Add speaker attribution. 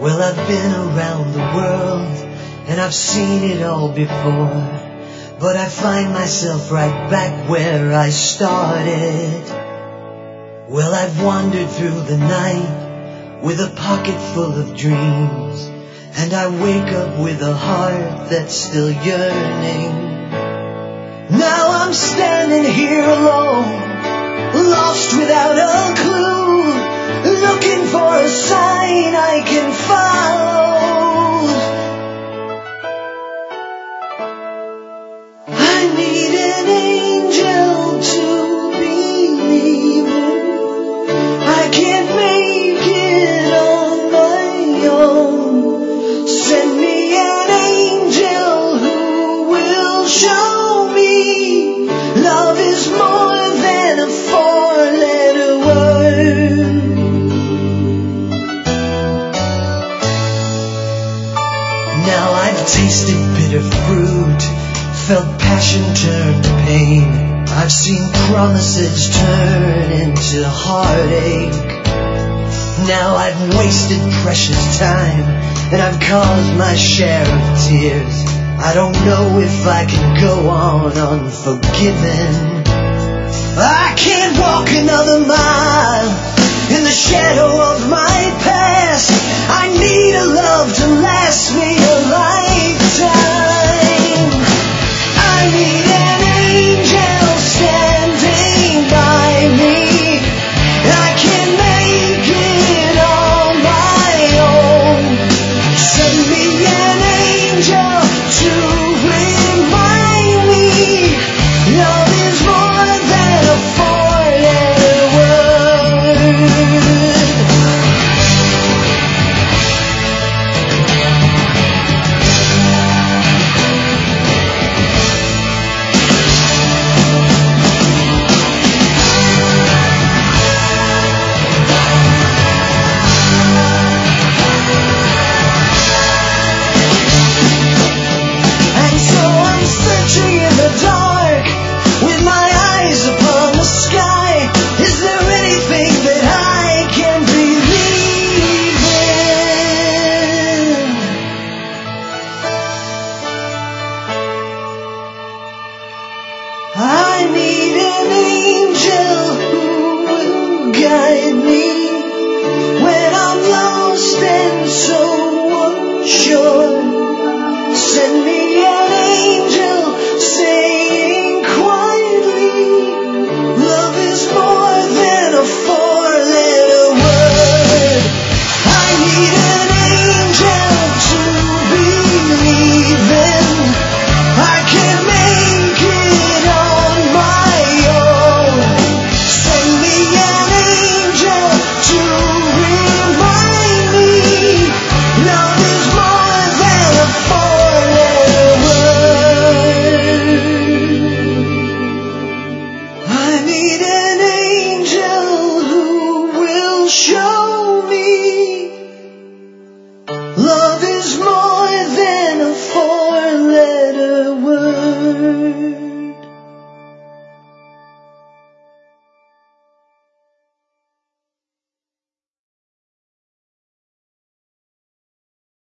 Speaker 1: Well, I've been around the world, and I've seen it all before, but I find myself right back where I started. Well, I've wandered through the night with a pocket full of dreams, and I wake up with a heart that's still yearning. Now I'm standing here alone, lost without a clue, looking for a sign I can follow. I need an angel to believe in. I can't make it on my own. Send me an angel who will show me love is more than a four-letter word. Now I've tasted bitter fruit, felt passion turn to pain. I've seen promises turn into heartache. Now I've wasted precious time, and I've caused my share of tears. I don't know if I can go on unforgiven. I can't walk another mile in the shadow of my past. I need a love to last me a lifetime. I need an angel standing by me. I can't make it on my own. Send me an angel to remind me love is more than a four-letter word. And so I'm searching in the dark with my eyes upon the sky. Is there anything that I can believe in? I need an angel who will guide me when I'm lost and so unsure.